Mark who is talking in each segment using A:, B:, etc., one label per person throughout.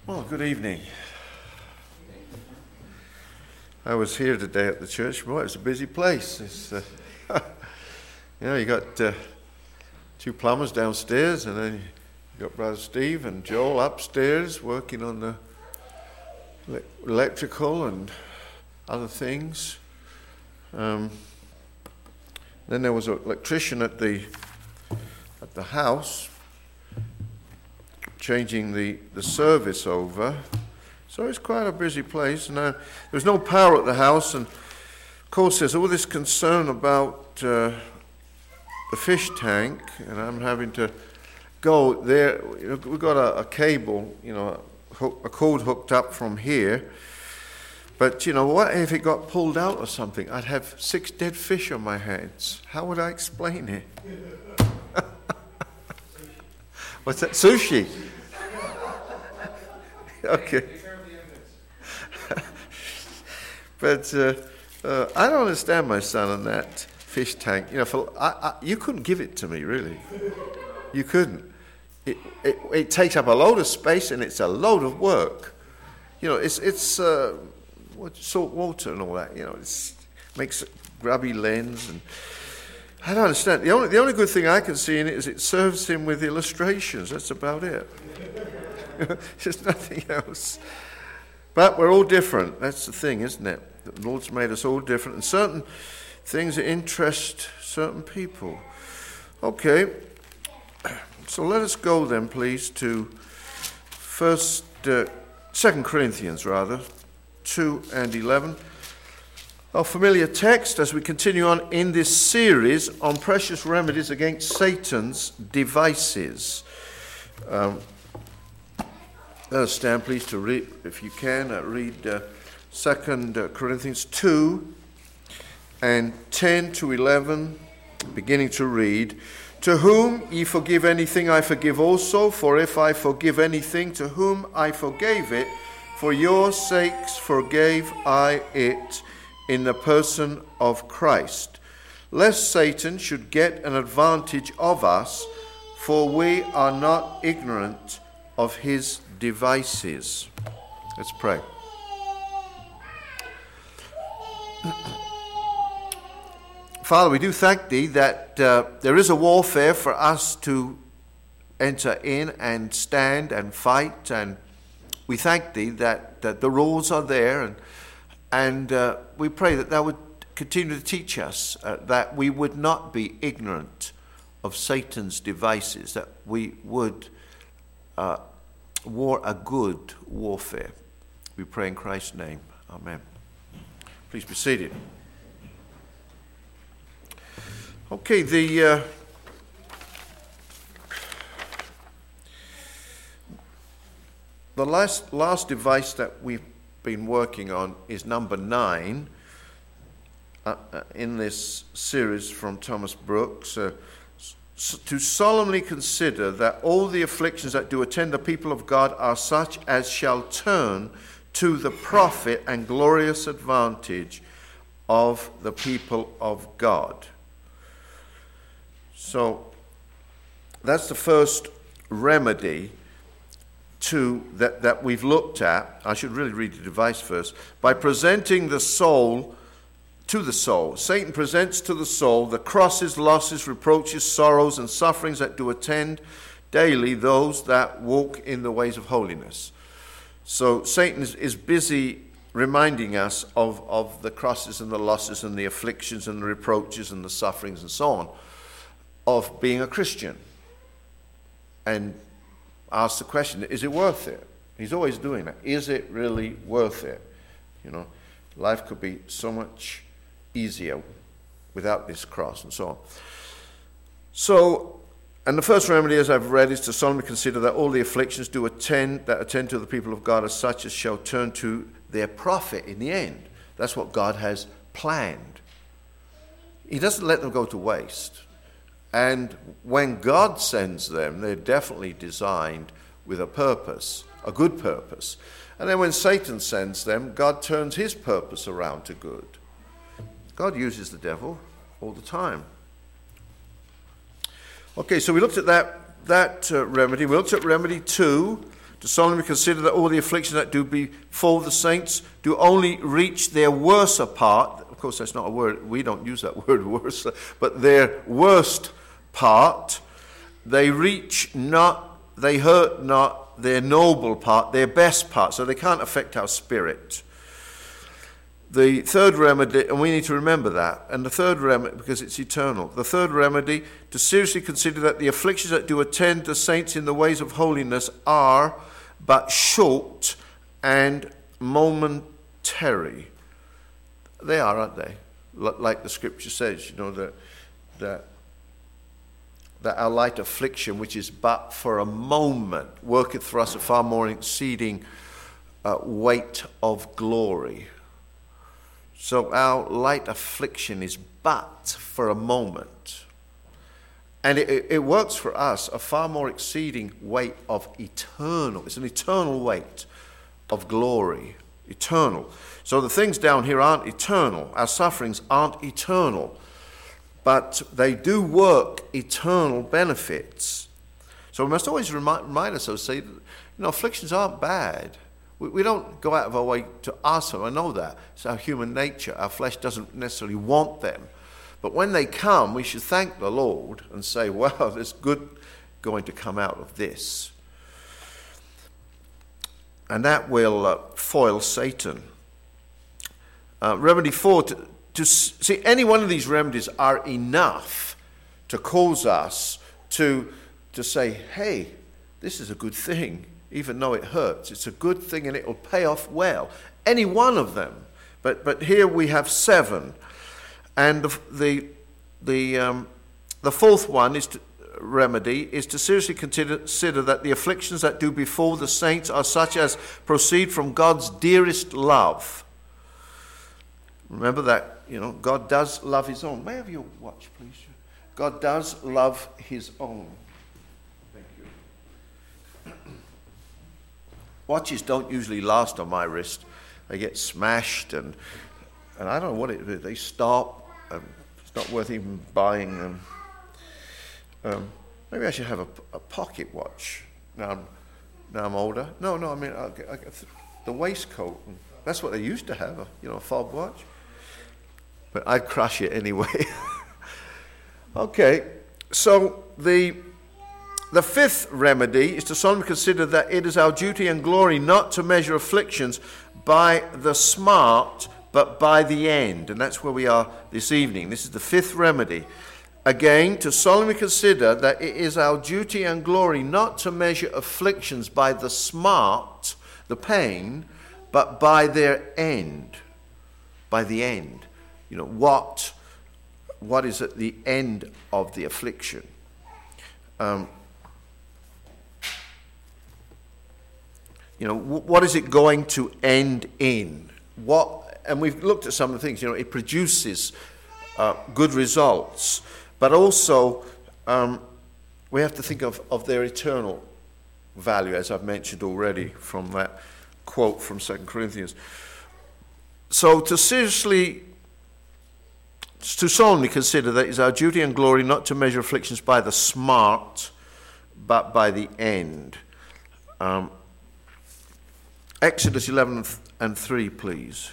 A: Well, good evening. I was here today at the church. Boy, it's a busy place. It's, you got two plumbers downstairs, and then you got Brother Steve and Joel upstairs working on the electrical and other things. Then there was an electrician at the house changing the service over. So it's quite a busy place. And there's no power at the house, and of course there's all this concern about the fish tank, and I'm having to go there. We've got a cable, a cord hooked up from here. But, what if it got pulled out or something? I'd have 6 dead fish on my hands. How would I explain it? What's that? Sushi? Okay. But I don't understand my son on that fish tank. You couldn't give it to me, really. You couldn't. It takes up a load of space, and it's a load of work. It's salt water and all that. It makes a grubby lens, and I don't understand. The only good thing I can see in it is it serves him with illustrations. That's about it. There's nothing else. But we're all different. That's the thing, isn't it? The Lord's made us all different, and certain things that interest certain people. Okay, so let us go then, please, to 2 Corinthians, 2 and 11. Our familiar text as we continue on in this series on precious remedies against Satan's devices. Let us stand, please, to read, if you can, read 2 Corinthians 2 and 10 to 11, beginning to read. To whom ye forgive anything, I forgive also. For if I forgive anything, to whom I forgave it, for your sakes forgave I it in the person of Christ, lest Satan should get an advantage of us, for we are not ignorant of his devices. Let's pray. Father, we do thank thee that there is a warfare for us to enter in and stand and fight, and we thank thee that the rules are there, and we pray that thou would continue to teach us, that we would not be ignorant of Satan's devices, that we would war a good warfare. We pray in Christ's name. Amen. Please be seated. Okay, the last device that we've been working on is number 9 in this series from Thomas Brooks. To solemnly consider that all the afflictions that do attend the people of God are such as shall turn to the profit and glorious advantage of the people of God. So that's the first remedy that we've looked at. I should really read the device first. By presenting the soul to the soul. Satan presents to the soul the crosses, losses, reproaches, sorrows, and sufferings that do attend daily those that walk in the ways of holiness. So Satan is busy reminding us of the crosses and the losses and the afflictions and the reproaches and the sufferings and so on of being a Christian. And ask the question, is it worth it? He's always doing that. Is it really worth it? Life could be so much easier without this cross and so on. So, and the first remedy, as I've read, is to solemnly consider that all the afflictions that attend to the people of God are such as shall turn to their profit in the end. That's what God has planned. He doesn't let them go to waste. And when God sends them, they're definitely designed with a purpose, a good purpose. And then when Satan sends them, God turns his purpose around to good. God uses the devil all the time. Okay, so we looked at that remedy. We looked at remedy 2, to solemnly consider that all the afflictions that do befall the saints do only reach their worser part. Of course, that's not a word. We don't use that word, worse, but their worst part. They reach not, they hurt not their noble part, their best part, so they can't affect our spirit. The third remedy, and we need to remember that, and the third remedy, because it's eternal, the third remedy, to seriously consider that the afflictions that do attend the saints in the ways of holiness are but short and momentary. They are, aren't they? Like the scripture says, that our light affliction, which is but for a moment, worketh for us a far more exceeding weight of glory. So our light affliction is but for a moment. And it works for us a far more exceeding weight of eternal. It's an eternal weight of glory. Eternal. So the things down here aren't eternal. Our sufferings aren't eternal. But they do work eternal benefits. So we must always remind ourselves, say, afflictions aren't bad. We don't go out of our way to ask them. I know that. It's our human nature. Our flesh doesn't necessarily want them. But when they come, we should thank the Lord and say, well, there's good going to come out of this. And that will foil Satan. Remedy 4, to see, any one of these remedies are enough to cause us to say, hey, this is a good thing. Even though it hurts, it's a good thing and it will pay off well. Any one of them. But here we have 7. And the fourth one remedy is to seriously consider that the afflictions that do befall the saints are such as proceed from God's dearest love. Remember that, God does love his own. May I have your watch, please? God does love his own. Watches don't usually last on my wrist. They get smashed and I don't know what it is. They stop. It's not worth even buying them. Maybe I should have a pocket watch. Now I'm older. No, I mean I get the waistcoat. That's what they used to have, a fob watch. But I'd crush it anyway. Okay, so the fifth remedy is to solemnly consider that it is our duty and glory not to measure afflictions by the smart, but by the end. And that's where we are this evening. This is the fifth remedy. Again, to solemnly consider that it is our duty and glory not to measure afflictions by the smart, the pain, but by their end. By the end. What is at the end of the affliction? What is it going to end in? And we've looked at some of the things. It produces good results, but also we have to think of their eternal value, as I've mentioned already from that quote from 2 Corinthians. So to solemnly consider that it is our duty and glory not to measure afflictions by the smart, but by the end. Exodus 11 and 3, please.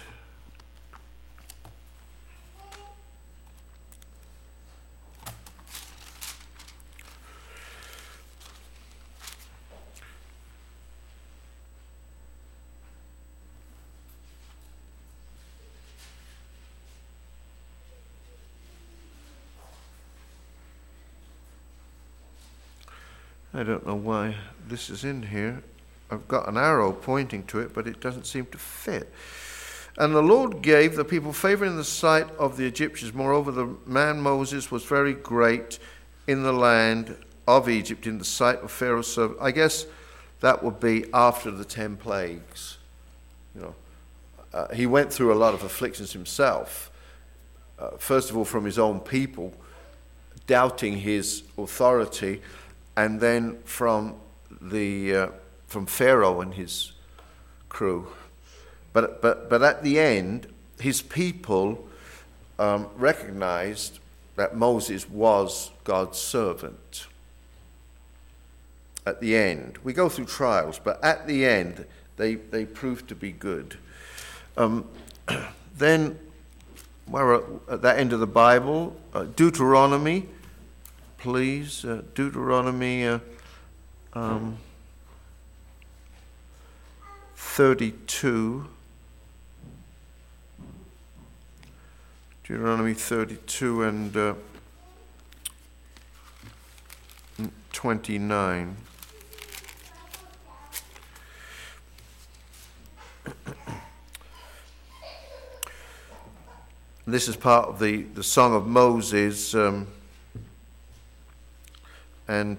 A: I don't know why this is in here. I've got an arrow pointing to it, but it doesn't seem to fit. And the Lord gave the people favor in the sight of the Egyptians. Moreover, the man Moses was very great in the land of Egypt, in the sight of Pharaoh's servant. I guess that would be after the 10 plagues. He went through a lot of afflictions himself. First of all, from his own people, doubting his authority, and then from Pharaoh and his crew. But at the end, his people recognized that Moses was God's servant. at the end. We go through trials, but at the end, they prove to be good. Then, we're at that end of the Bible, Deuteronomy, please. Deuteronomy 32. Deuteronomy 32 and 29. This is part of the Song of Moses, and in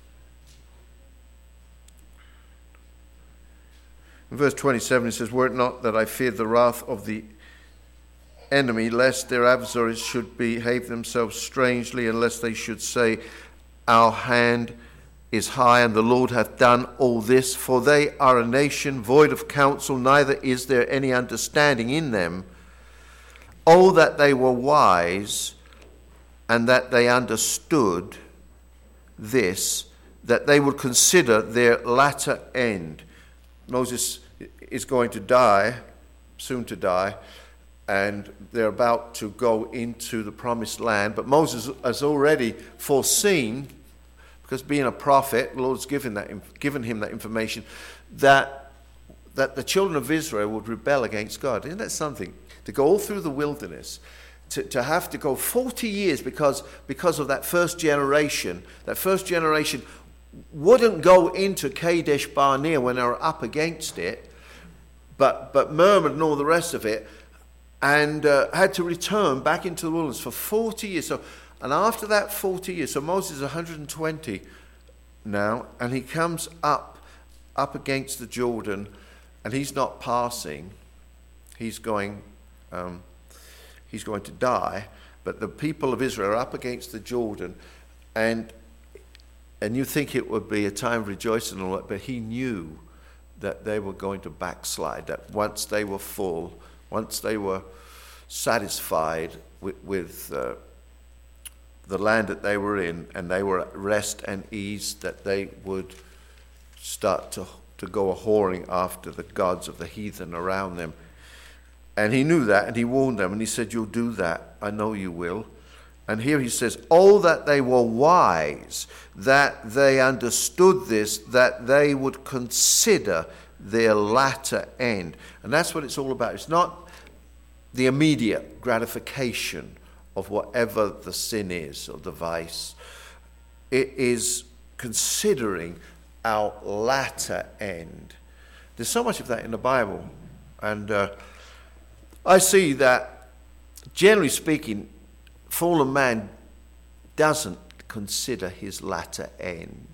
A: verse 27 it says, "Were it not that I feared the wrath of the enemy, lest their adversaries should behave themselves strangely, and lest they should say, Our hand is high, and the Lord hath done all this. For they are a nation void of counsel, neither is there any understanding in them. Oh, that they were wise, and that they understood this, that they would consider their latter end." Moses is going to die, soon to die, and they're about to go into the promised land. But Moses has already foreseen, because being a prophet, the Lord's given him that information, that the children of Israel would rebel against God. Isn't that something? To go all through the wilderness, to have to go 40 years because of that first generation. That first generation wouldn't go into Kadesh Barnea when they were up against it, but murmured and all the rest of it, and had to return back into the wilderness for 40 years. And after that 40 years, so Moses is 120 now, and he comes up against the Jordan, and he's not passing. He's going to die. But the people of Israel are up against the Jordan, and you think it would be a time of rejoicing and all that, but he knew that they were going to backslide, that once they were full, once they were satisfied with the land that they were in, and they were at rest and ease, that they would start to go a-whoring after the gods of the heathen around them. And he knew that, and he warned them, and he said, "You'll do that. I know you will." And here he says, "Oh, that they were wise, that they understood this, that they would consider their latter end." And that's what it's all about. It's not the immediate gratification of whatever the sin is or the vice. It is considering our latter end. There's so much of that in the Bible. And I see that, generally speaking, fallen man doesn't consider his latter end.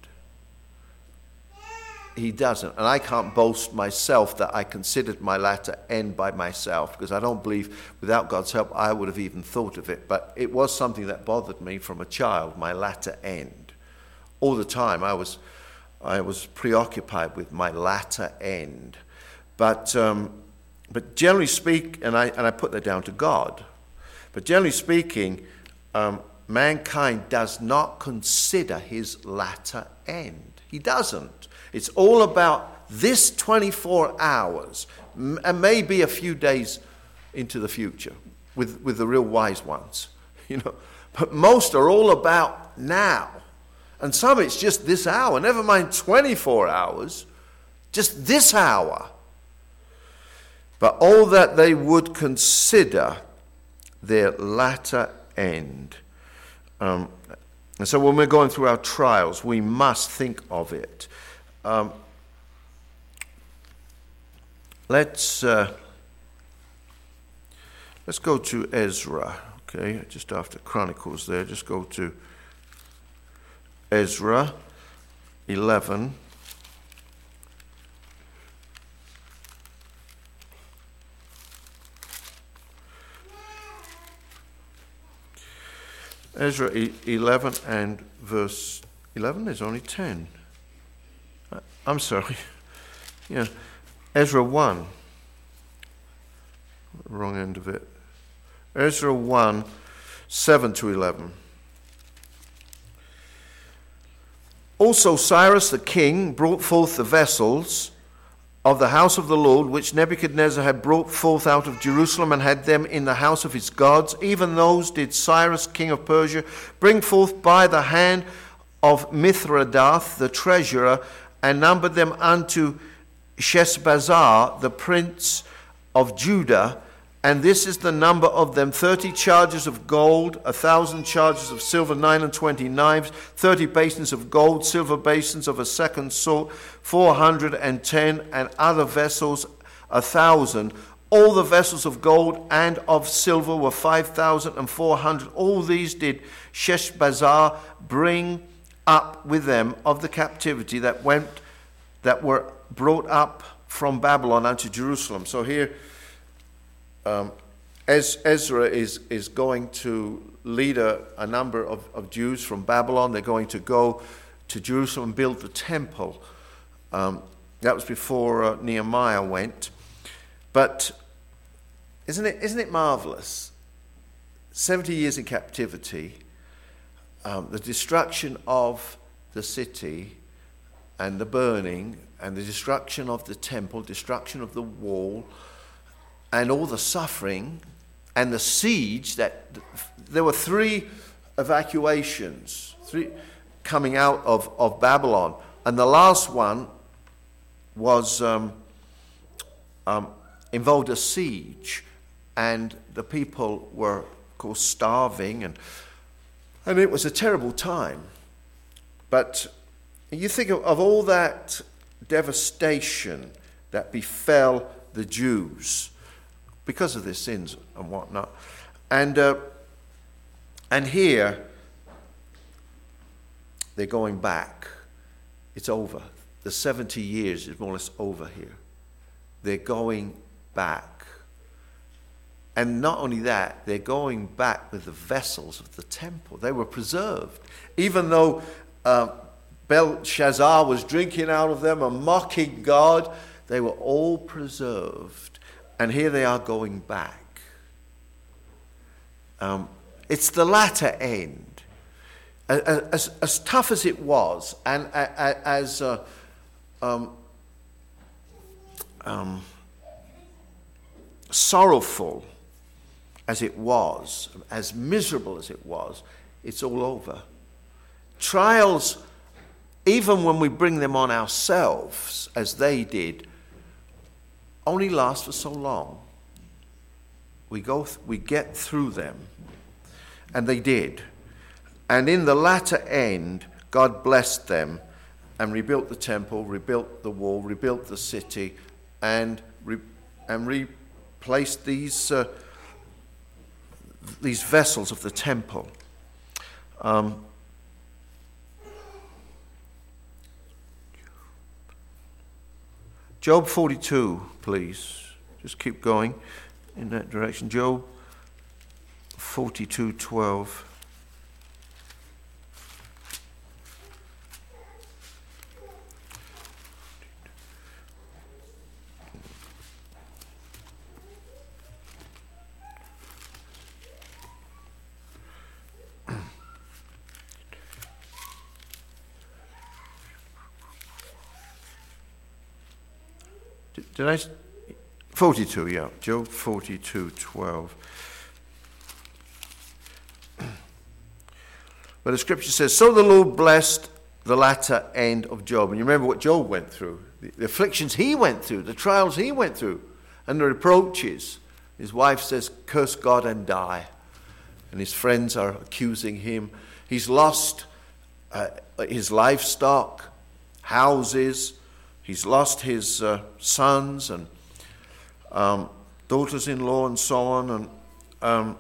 A: He doesn't. And I can't boast myself that I considered my latter end by myself, because I don't believe without God's help I would have even thought of it. But it was something that bothered me from a child, my latter end. All the time I was preoccupied with my latter end. But generally speaking, and I put that down to God, but generally speaking, mankind does not consider his latter end. He doesn't. It's all about this 24 hours, and maybe a few days into the future with the real wise ones, But most are all about now. And some it's just this hour, never mind 24 hours, just this hour. But all that they would consider their latter end. And so when we're going through our trials, we must think of it. Let's go to Ezra, okay, just after Chronicles there. Just go to Ezra 11. Ezra 11 and verse 11, there's only 10. I'm sorry. Yeah, Ezra 1. Wrong end of it. Ezra 1, 7 to 11. Also Cyrus the king brought forth the vessels of the house of the Lord, which Nebuchadnezzar had brought forth out of Jerusalem, and had them in the house of his gods. Even those did Cyrus king of Persia bring forth by the hand of Mithredath the treasurer, and numbered them unto Sheshbazzar the prince of Judah. And this is the number of them: 30 chargers of gold, 1,000 chargers of silver, 29 knives, 30 basins of gold, silver basins of a second sort, 410, and other vessels 1,000. All the vessels of gold and of silver were 5,400. All these did Sheshbazzar bring up with them of the captivity that were brought up from Babylon unto Jerusalem. So here Ezra is going to lead a number of Jews from Babylon. They're going to go to Jerusalem and build the temple. That was before Nehemiah went. But isn't it marvelous? 70 years in captivity, the destruction of the city and the burning and the destruction of the temple, destruction of the wall, and all the suffering and the siege. That there were 3 evacuations, 3 coming out of Babylon, and the last one was involved a siege, and the people were, of course, starving, and it was a terrible time. But you think of all that devastation that befell the Jews because of their sins and whatnot. And here, they're going back. It's over. The 70 years is more or less over here. They're going back. And not only that, they're going back with the vessels of the temple. They were preserved. Even though Belshazzar was drinking out of them and mocking God, they were all preserved. And here they are going back. It's the latter end. As tough as it was, and as sorrowful as it was, as miserable as it was, it's all over. Trials, even when we bring them on ourselves, as they did, only last for so long. We get through them. And they did. And in the latter end, God blessed them and rebuilt the temple, rebuilt the wall, rebuilt the city, and replaced these vessels of the temple. Job 42, please. Just keep going in that direction. Job 42:12. Did I? 42, yeah. Job 42:12. But the scripture says, so the Lord blessed the latter end of Job. And you remember what Job went through. The afflictions he went through, the trials he went through, and the reproaches. His wife says, curse God and die. And his friends are accusing him. He's lost his livestock, houses. He's lost his sons and daughters-in-law and so on. And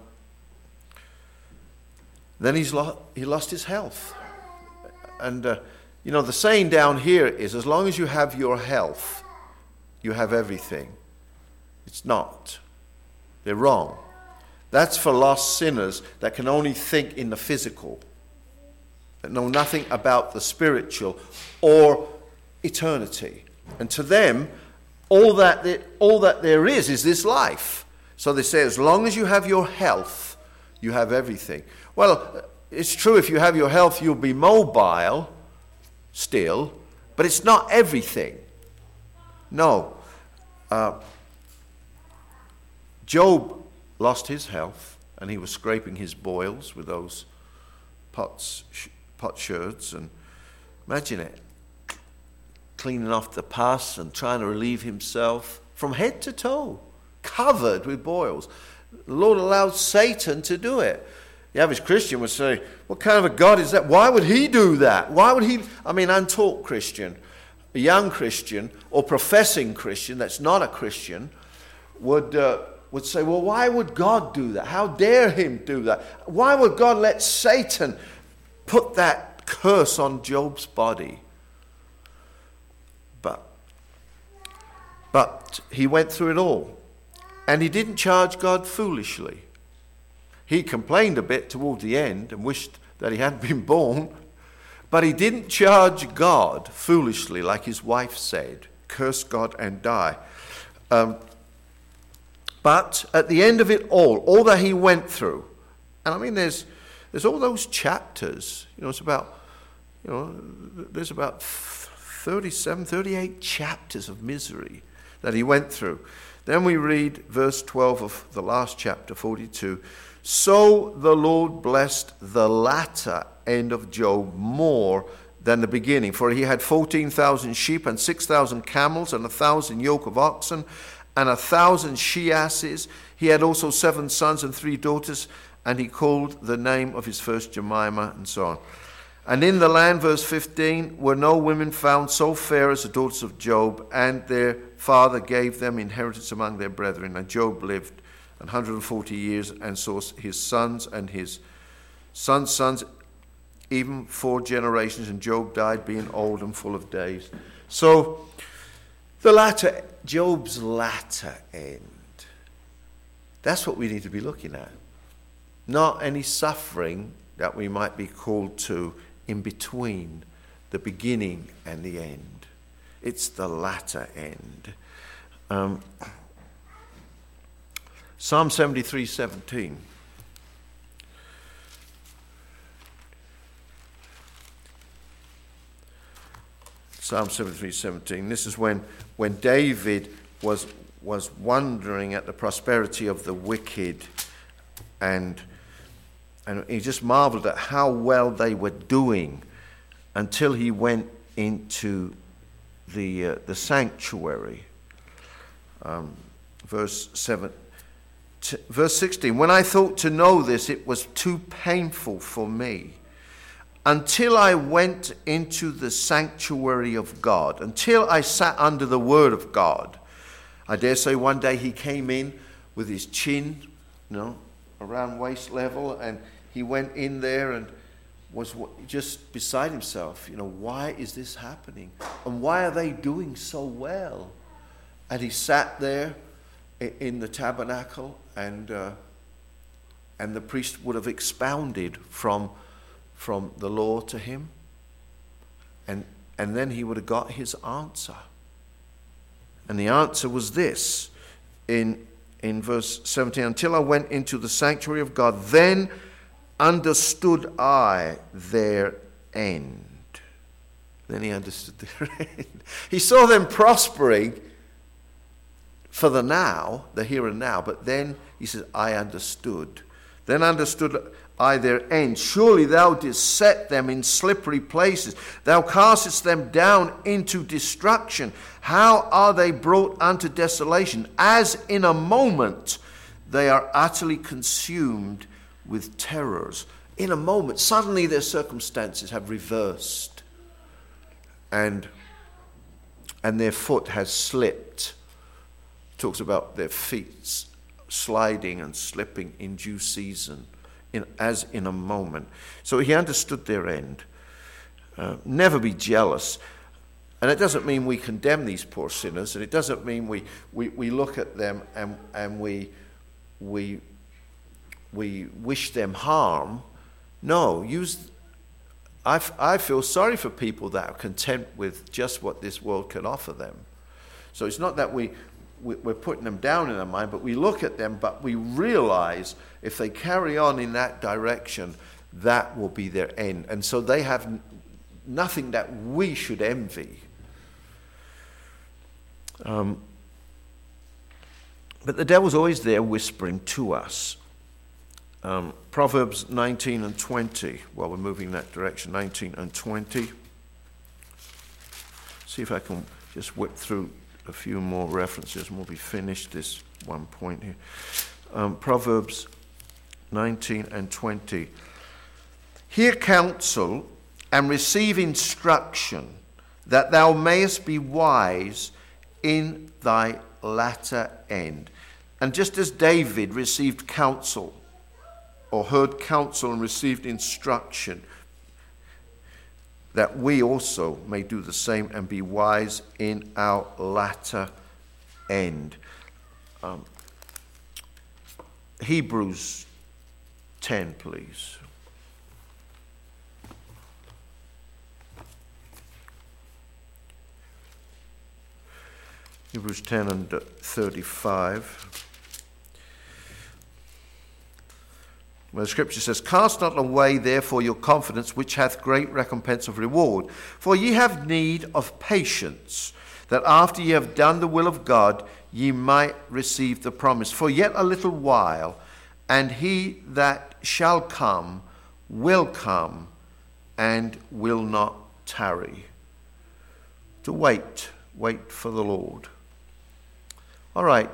A: then he lost his health. And, the saying down here is, as long as you have your health, you have everything. It's not. They're wrong. That's for lost sinners that can only think in the physical, that know nothing about the spiritual or eternity. And to them, all that there is this life. So they say, as long as you have your health, you have everything. Well, it's true, if you have your health, you'll be mobile, still, but it's not everything. No. Job lost his health, and he was scraping his boils with those potsherds, and imagine it, cleaning off the pus and trying to relieve himself from head to toe, covered with boils. The Lord allowed Satan to do it. The average Christian would say, what kind of a God is that? Why would he do that? Why would he? I mean, untaught Christian, a young Christian, or professing Christian that's not a Christian would say, well, why would God do that? How dare him do that? Why would God let Satan put that curse on Job's body? But he went through it all. And he didn't charge God foolishly. He complained a bit toward the end and wished that he hadn't been born. But he didn't charge God foolishly, like his wife said, curse God and die. But at the end of it all that he went through, and I mean there's all those chapters, it's about, there's about 37, 38 chapters of misery that he went through. Then we read verse 12 of the last chapter, 42. So the Lord blessed the latter end of Job more than the beginning, for he had 14,000 sheep and 6,000 camels and 1,000 yoke of oxen and 1,000 she-asses. He had also 7 sons and 3 daughters, and he called the name of his first Jemimah, and so on. And in the land, verse 15, were no women found so fair as the daughters of Job, and their father gave them inheritance among their brethren. And Job lived 140 years and saw his sons and his sons' sons, even 4 generations, and Job died being old and full of days. So Job's latter end, that's what we need to be looking at. Not any suffering that we might be called to in between the beginning and the end. It's the latter end. Psalm 73:17. Psalm 73:17. This is when David was wondering at the prosperity of the wicked, and he just marveled at how well they were doing until he went into the sanctuary. Verse 16. When I thought to know this, it was too painful for me. Until I went into the sanctuary of God, until I sat under the word of God. I dare say one day he came in with his chin, around waist level, and he went in there and was just beside himself. Why is this happening? And why are they doing so well? And he sat there in the tabernacle, and the priest would have expounded from the law to him, and then he would have got his answer. And the answer was this in verse 17: until I went into the sanctuary of God, then understood I their end. Then he understood their end. He saw them prospering for the now, the here and now, but then he says, I understood. Then understood I their end. Surely thou didst set them in slippery places. Thou castest them down into destruction. How are they brought unto desolation? As in a moment they are utterly consumed with terrors. In a moment, suddenly their circumstances have reversed, and their foot has slipped. Talks about their feet sliding and slipping in due season, as in a moment. So he understood their end. Never be jealous. And it doesn't mean we condemn these poor sinners, and it doesn't mean we look at them and we wish them harm. No, I feel sorry for people that are content with just what this world can offer them. So it's not that we're putting them down in our mind, but we look at them, but we realize if they carry on in that direction, that will be their end. And so they have nothing that we should envy. But the devil's always there whispering to us. Proverbs 19 and 20. Well, we're moving in that direction. 19 and 20. See if I can just whip through a few more references and we'll be finished this one point here. Proverbs 19 and 20. Hear counsel and receive instruction, that thou mayest be wise in thy latter end. And just as David received counsel, or heard counsel and received instruction, that we also may do the same and be wise in our latter end. Hebrews 10, please. Hebrews 10 and 35. Where the scripture says, cast not away therefore your confidence, which hath great recompense of reward. For ye have need of patience, that after ye have done the will of God, ye might receive the promise. For yet a little while, and he that shall come will come, and will not tarry. To wait for the Lord. All right.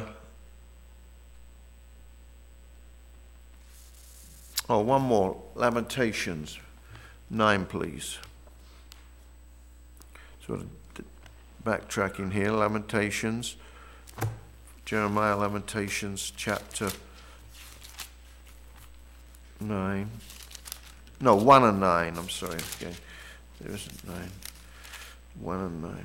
A: One more. Lamentations 9, please. Sort of backtracking here. Lamentations. Jeremiah, Lamentations chapter 9. No, 1 and 9. I'm sorry. Okay. There isn't 9. 1 and 9.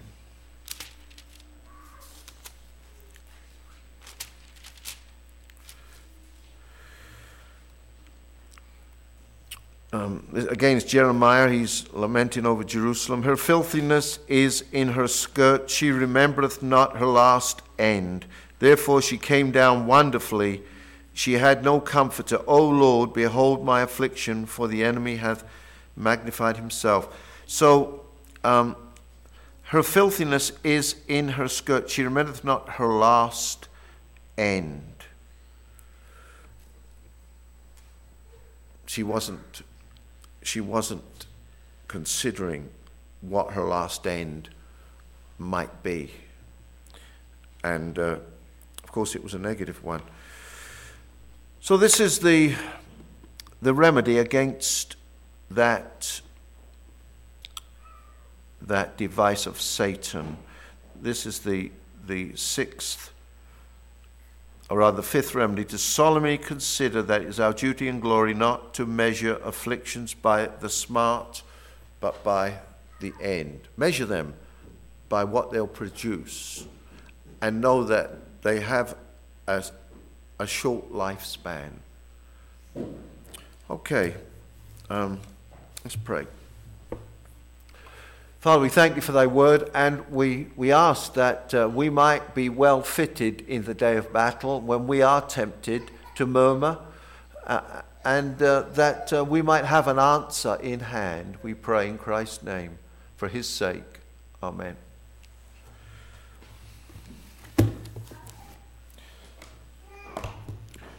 A: Again, it's Jeremiah. He's lamenting over Jerusalem. Her filthiness is in her skirt. She remembereth not her last end. Therefore she came down wonderfully. She had no comforter. O Lord, behold my affliction, for the enemy hath magnified himself. So her filthiness is in her skirt. She remembereth not her last end. She wasn't considering what her last end might be. And, of course, it was a negative one. So this is the remedy against that device of Satan. This is the fifth remedy, to solemnly consider that it is our duty and glory not to measure afflictions by the smart, but by the end. Measure them by what they'll produce, and know that they have a short lifespan. Okay, let's pray. Father, we thank you for thy word, and we ask that we might be well fitted in the day of battle when we are tempted to murmur, and that we might have an answer in hand. We pray in Christ's name, for his sake. Amen.